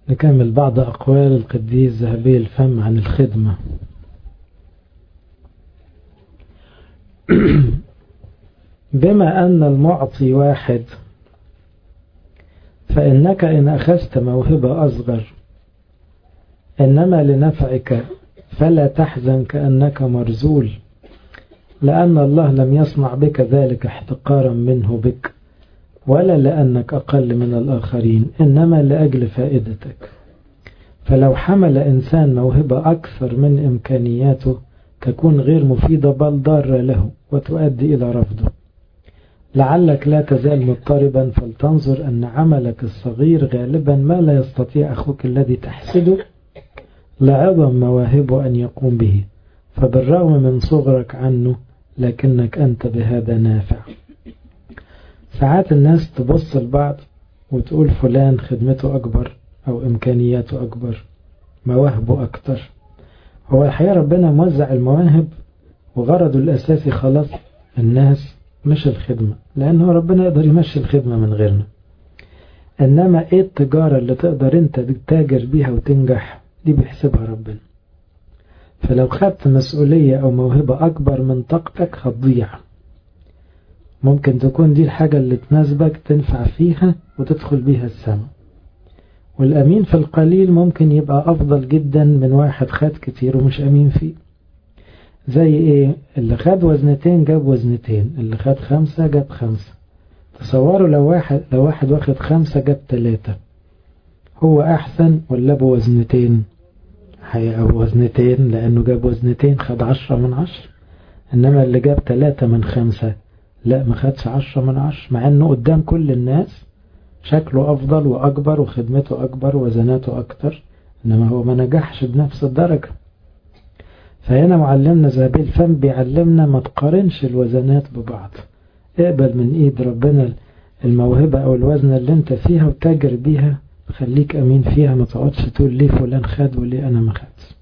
نكمل بعض أقوال القديس ذهبي الفم عن الخدمة. بما أن المعطي واحد، فإنك إن أخذت موهبة أصغر إنما لنفعك، فلا تحزن كأنك مرزول، لأن الله لم يصنع بك ذلك احتقارا منه بك، ولا لأنك أقل من الآخرين، إنما لأجل فائدتك. فلو حمل إنسان موهبة أكثر من إمكانياته تكون غير مفيدة بل ضارة له وتؤدي إلى رفضه. لعلك لا تزال مضطربا، فلتنظر أن عملك الصغير غالبا ما لا يستطيع أخوك الذي تحسده لعظم مواهبه أن يقوم به، فبالرغم من صغرك عنه لكنك أنت بهذا نافع. ساعات الناس تبص لبعض وتقول فلان خدمته أكبر أو إمكانياته أكبر، مواهبه أكتر. هو الحقيقة ربنا موزع المواهب وغرضه الأساسي خلاص الناس، مش الخدمة، لأنه ربنا يقدر يمشي الخدمة من غيرنا. إنما إيه التجارة اللي تقدر أنت تتاجر بيها وتنجح؟ دي بيحسبها ربنا. فلو خدت مسؤولية أو موهبة أكبر من طاقتك هتضيع. ممكن تكون دي الحاجة اللي تناسبك تنفع فيها وتدخل بيها السماء. والأمين في القليل ممكن يبقى أفضل جدا من واحد خد كتير ومش أمين فيه. زي إيه؟ اللي خد وزنتين جاب وزنتين، اللي خد 5 جاب 5. تصوروا لو واحد واخد 5 جاب 3، هو أحسن ولا بوزنتين؟ أو وزنتين، لأنه جاب وزنتين خد 10 من 10. إنما اللي جاب 3 من 5 لا، ما خدش 10 من 10، مع أنه قدام كل الناس شكله أفضل وأكبر وخدمته أكبر وزناته أكتر، إنما هو ما نجحش بنفس الدرجة. فهنا معلمنا ذهبي الفم بيعلمنا ما تقارنش الوزنات ببعض. اقبل من ايد ربنا الموهبة او الوزن اللي انت فيها وتاجر بيها، خليك امين فيها، ما تقعدش تقول ليه فلان خد وليه انا ما خدش.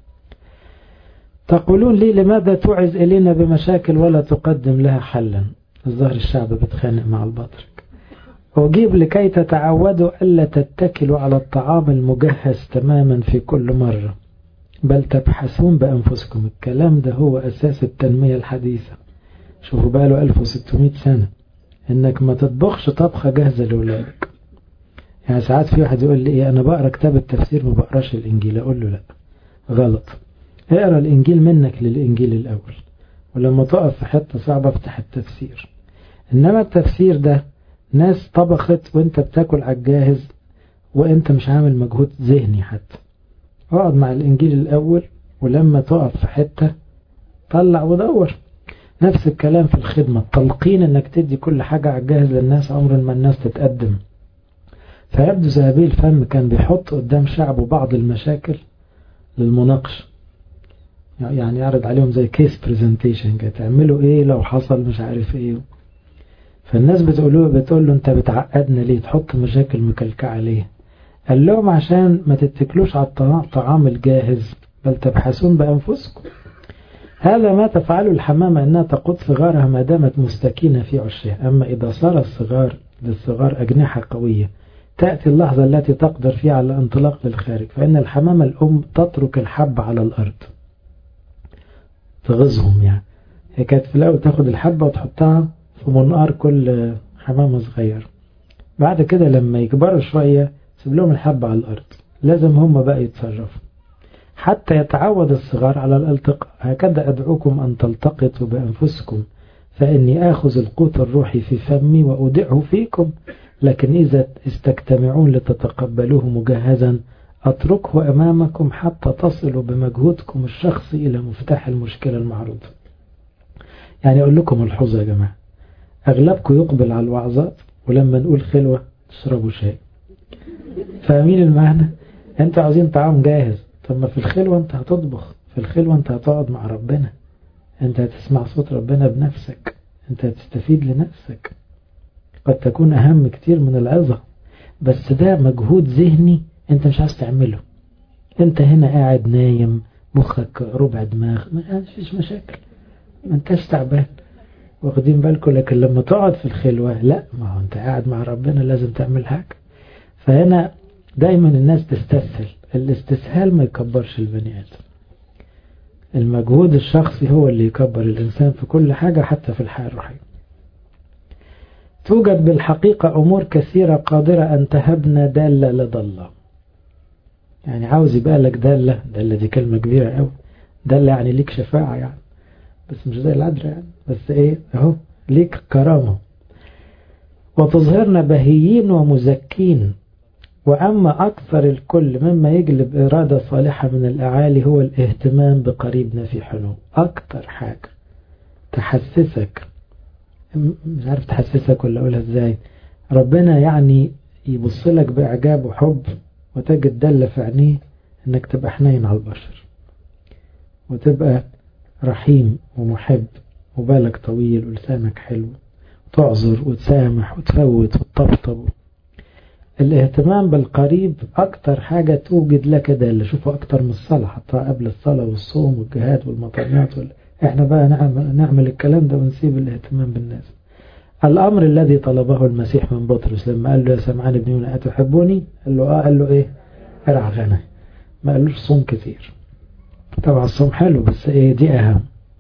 تقولون لي لماذا تعز الينا بمشاكل ولا تقدم لها حلا؟ الظاهر الشعب بتخانق مع البطرك. أجيب لكي تتعودوا ألا تتكلوا على الطعام المجهز تماما في كل مرة، بل تبحثون بأنفسكم. الكلام ده هو أساس التنمية الحديثة. شوفوا بقى له 1600 سنة إنك ما تطبخش طبخة جاهزة لأولادك. يعني ساعات في واحد يقول لي إيه، أنا بقرأ كتاب التفسير ما بقراش الإنجيل. أقول له لا، غلط. اقرأ الإنجيل منك للإنجيل الأول، ولما تقف في حتة صعبة افتح التفسير. إنما التفسير ده ناس طبخت وانت بتاكل على الجاهز وانت مش عامل مجهود ذهني حتى. اقعد مع الإنجيل الأول، ولما تقف في حتة طلع ودور. نفس الكلام في الخدمة، التلقين انك تدي كل حاجة على الجاهز للناس عمر ما الناس تتقدم. فيبدو ذهبي الفم كان بيحط قدام شعبه بعض المشاكل للمناقشة، يعني يعرض عليهم زي كيس بريزنتيشن كده، تعملوا ايه لو حصل مش عارف ايه. فالناس بتقول له انت بتعقدنا ليه، تحط مشاكل مكلكعة ليه؟ قال لهم عشان ما تتكلوش على الطعام الجاهز، بل تبحثون بأنفسكم. هذا ما تفعله الحمامة، أنها تقود صغارها ما دامت مستكينة في عشها. أما إذا صار للصغار أجنحة قوية، تأتي اللحظة التي تقدر فيها على الانطلاق للخارج، فإن الحمامة الأم تترك الحب على الأرض تغزهم. يعني هي كانت في الأول تاخد الحبة وتحطها في منقار كل حمامة صغير، بعد كده لما يكبروا شوية سيب لهم الحبة على الأرض، لازم هم بقى يتصرفوا حتى يتعود الصغار على الالتقاء. هكذا أدعوكم أن تلتقطوا بأنفسكم، فإني آخذ القوت الروحي في فمي وأودعه فيكم، لكن إذا استجتمعون لتتقبلوه مجهزا أتركه أمامكم حتى تصلوا بمجهودكم الشخصي إلى مفتاح المشكلة المعروضة. يعني أقول لكم الحظ يا جماعة، أغلبكم يقبل على الوعظات ولما نقول خلوة تشربوا شاي. فاهمين المعنى؟ أنتوا عاوزين طعام جاهز، طب ما في الخلوة أنت هتطبخ، في الخلوة أنت هتقعد مع ربنا، أنت هتسمع صوت ربنا بنفسك، أنت هتستفيد لنفسك. قد تكون أهم كتير من العظة، بس ده مجهود ذهني أنت مش عايز تعمله. أنت هنا قاعد نايم، مخك ربع دماغ، ما فيش مشاكل، ما أنتش تعبان، واخدين بالكم. لكن لما تقعد في الخلوة لا، ما هو أنت قاعد مع ربنا لازم تعمل حاجة. فهنا دايما الناس تستسهل، الاستسهال ما يكبرش البني آدم. المجهود الشخصي هو اللي يكبر الإنسان في كل حاجة حتى في الحياة الروحية. توجد بالحقيقة أمور كثيرة قادرة أن تهبنا دالة لدى الله. يعني عاوز يبقى لك دالة دي كلمة كبيرة قوي، دالة يعني ليك شفاعة يعني، بس مش زي العذراء يعني، بس ايه اهو ليك كرامة. وتظهرنا بهيين ومزكين. وأما أكثر الكل مما يجلب إرادة صالحة من الأعالي هو الاهتمام بقريبنا في حنو. أكتر حاجة تحسسك، مش عارف تحسسك ولا أقولها ازاي، ربنا يعني يبصلك بإعجاب وحب وتجد دلة في عينيه انك تبقى حنين على البشر، وتبقى رحيم ومحب وبالك طويل ولسانك حلو، تعذر وتسامح وتفوت وتطبطب. الاهتمام بالقريب أكتر حاجة توجد لك دالة. شوفوا أكتر من الصلاة، حتى قبل الصلاة والصوم والجهاد والمطرنات احنا بقى نعمل الكلام ده ونسيب الاهتمام بالناس. الأمر الذي طلبه المسيح من بطرس لما قال له يا سمعان ابن يونا أتحبوني؟ قال له قال له ايه؟ ارعى غنم. ما قالوش صوم كتير، طبعا الصوم حلو بس ايه دي أهم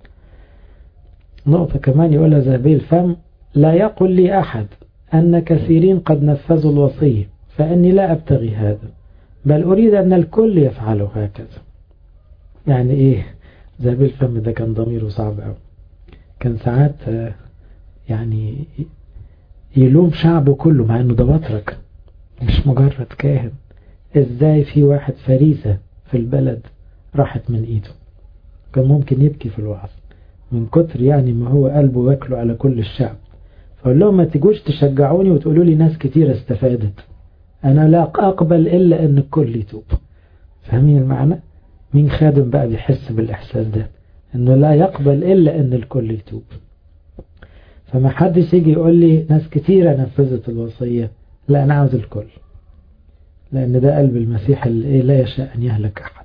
نقطة. كمان يقولها ذهبي الفم: لا يقل لي أحد أن كثيرين قد نفذوا الوصية فإني لا أبتغي هذا، بل أريد أن الكل يفعلوا هكذا. يعني إيه ذهبي الفم ده؟ كان ضميره صعب أوي، كان ساعات يعني يلوم شعبه كله مع أنه ده بطرك مش مجرد كاهن. إزاي في واحد فريسة في البلد راحت من إيده؟ كان ممكن يبكي في الوعظ من كتر يعني ما هو قلبه واكله على كل الشعب. فقال لهم ما تيجوش تشجعوني وتقولوا لي ناس كتير استفادت، أنا لا أقبل إلا أن الكل يتوب. فاهمين المعنى؟ مين خادم بقى بيحس بالإحساس ده أنه لا يقبل إلا أن الكل يتوب؟ فما حدش يجي يقول لي ناس كتيرة نفذت الوصية، لا أنا عاوز الكل، لأن ده قلب المسيح اللي لا يشاء أن يهلك أحد.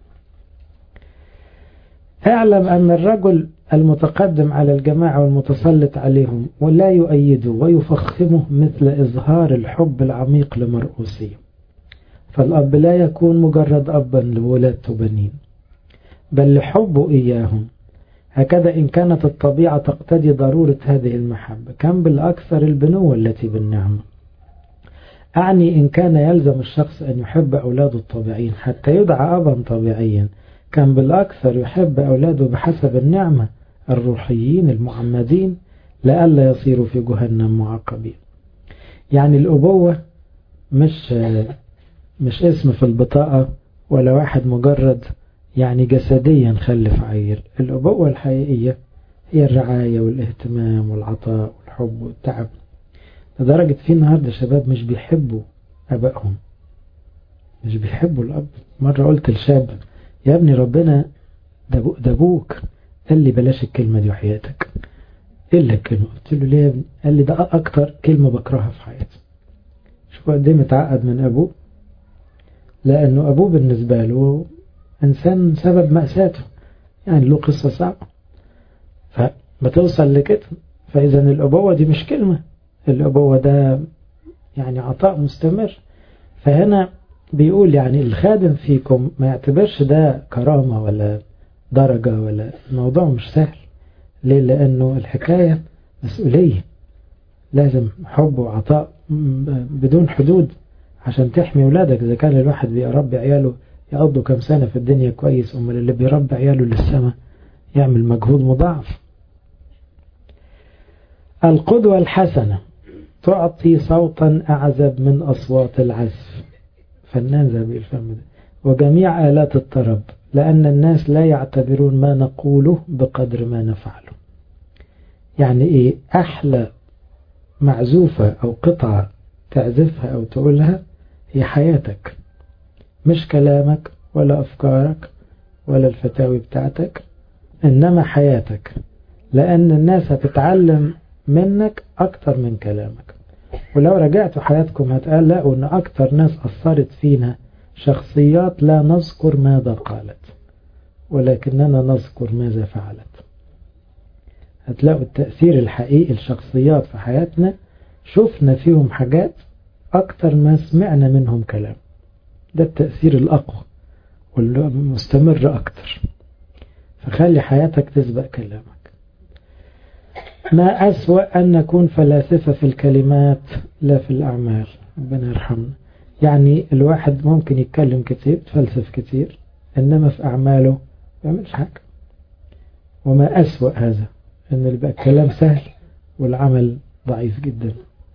اعلم أن الرجل المتقدم على الجماعة والمتسلط عليهم ولا يؤيده ويفخمه مثل إظهار الحب العميق لمرؤوسيه. فالأب لا يكون مجرد أبا لولادته بنين، بل لحبه إياهم. هكذا إن كانت الطبيعة تقتضي ضرورة هذه المحبة، كم بالأكثر البنوة التي بالنعمة. أعني إن كان يلزم الشخص أن يحب أولاده الطبيعيين حتى يدعى أبا طبيعيا، كان بالأكثر يحب أولاده بحسب النعمة الروحيين المعمدين لئلا يصيروا في جهنم معاقبين. يعني الأبوة مش اسم في البطاقة ولا واحد مجرد يعني جسديا خلف عيل. الأبوة الحقيقية هي الرعاية والاهتمام والعطاء والحب والتعب، لدرجة في النهاردة شباب مش بيحبوا أبائهم، مش بيحبوا الأب. مرة قلت لشاب يا ابني ربنا ده أبوك، قال لي بلاش الكلمة دي وحياتك. إيه اللي الكلمة؟ قلت له ليه يا ابني؟ قال لي ده أكتر كلمة بكرهها في حياتي. شوف قد إيه متعقد من أبوه، لأنه أبوه بالنسبة له إنسان سبب مأساته، يعني له قصة صعبة، فبتوصل لكده. فإذا الأبوة دي مش كلمة، الأبوة ده يعني عطاء مستمر. فهنا بيقول يعني الخادم فيكم ما يعتبرش ده كرامة ولا درجة، ولا الموضوع مش سهل. ليه؟ لأنه الحكاية مسؤولية، لازم حب وعطاء بدون حدود عشان تحمي ولادك. إذا كان الواحد بيربي عياله يقضوا كم سنة في الدنيا كويس، أمال اللي بيربي عياله للسماء يعمل مجهود مضاعف. القدوة الحسنة تعطي صوتا أعذب من أصوات العزف، فنان ذهبي الفم ده، وجميع آلات الطرب، لأن الناس لا يعتبرون ما نقوله بقدر ما نفعله. يعني إيه؟ أحلى معزوفة أو قطعة تعزفها أو تقولها هي حياتك، مش كلامك ولا أفكارك ولا الفتاوي بتاعتك، إنما حياتك، لأن الناس هتتعلم منك أكتر من كلامك. ولو رجعتوا حياتكم هتقلقوا أن أكتر ناس أثرت فينا شخصيات لا نذكر ماذا قالت ولكننا نذكر ماذا فعلت. هتلاقوا التأثير الحقيقي الشخصيات في حياتنا شفنا فيهم حاجات أكتر ما سمعنا منهم كلام. ده التأثير الأقوى والمستمر أكتر. فخلي حياتك تسبق كلامك. ما أسوأ أن نكون فلاسفة في الكلمات لا في الأعمال. ربنا يرحمنا. يعني الواحد ممكن يتكلم كتير، تفلسف كتير، إنما في أعماله ما يعملش حاجة. وما أسوأ هذا، إن اللي بقى الكلام سهل والعمل ضعيف جدا.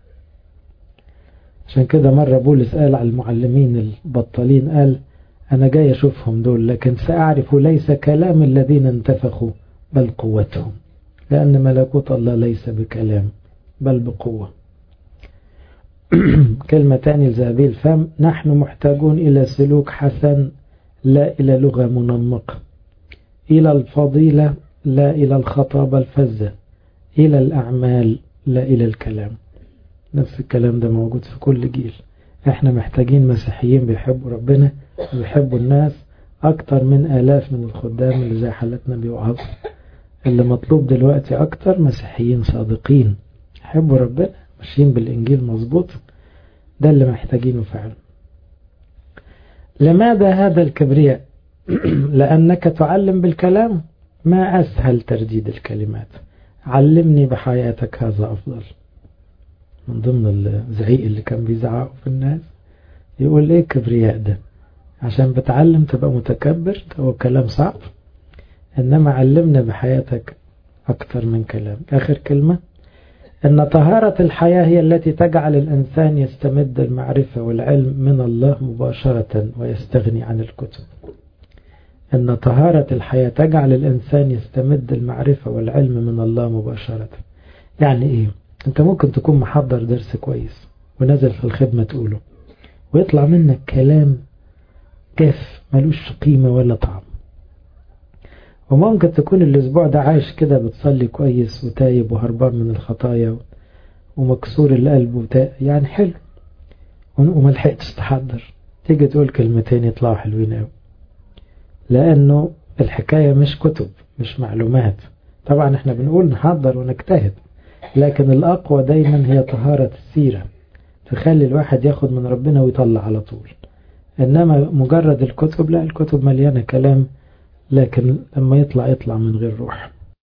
عشان كده مرة بولس قال على المعلمين البطالين، قال أنا جاي أشوفهم دول، لكن سأعرف ليس كلام الذين انتفخوا بل قوتهم، لأن ملكوت الله ليس بكلام بل بقوة. كلمة تاني لذهبي الفم، نحن محتاجون إلى سلوك حسن لا إلى لغة منمقة، إلى الفضيلة لا إلى الخطابة الفزة، إلى الأعمال لا إلى الكلام. نفس الكلام ده موجود في كل جيل. احنا محتاجين مسيحيين بيحبوا ربنا ويحبوا الناس أكتر من آلاف من الخدام اللي زي حالتنا بيوعظوا. اللي مطلوب دلوقتي أكتر مسيحيين صادقين يحبوا ربنا ماشيين بالإنجيل مظبوط، ده اللي محتاجينه فعلا. لماذا هذا الكبرياء؟ لأنك تعلم بالكلام، ما أسهل ترديد الكلمات. علمني بحياتك هذا أفضل. من ضمن الزعيق اللي كان بيزعقوا في الناس يقول إيه الكبرياء ده؟ عشان بتعلم تبقى متكبر، هو كلام صعب. إنما علمنا بحياتك أكتر من كلام. آخر كلمة، إن طهارة الحياة هي التي تجعل الإنسان يستمد المعرفة والعلم من الله مباشرة ويستغني عن الكتب. إن طهارة الحياة تجعل الإنسان يستمد المعرفة والعلم من الله مباشرة. يعني إيه؟ أنت ممكن تكون محضر درس كويس ونزل في الخدمة تقوله، ويطلع منك كلام كيف ملوش قيمة ولا طعم. وممكن تكون الأسبوع ده عايش كده بتصلي كويس وتايب وهربان من الخطايا ومكسور القلب يعني حلو، وملحقتش تحضر، تيجي تقول كلمتين يطلعوا حلوين قوي. لأنه الحكاية مش كتب، مش معلومات. طبعا احنا بنقول نحضر ونجتهد، لكن الأقوى دايما هي طهارة السيرة، تخلي الواحد ياخد من ربنا ويطلع على طول. إنما مجرد الكتب، لا، الكتب مليانة كلام، لكن لما يطلع من غير روح.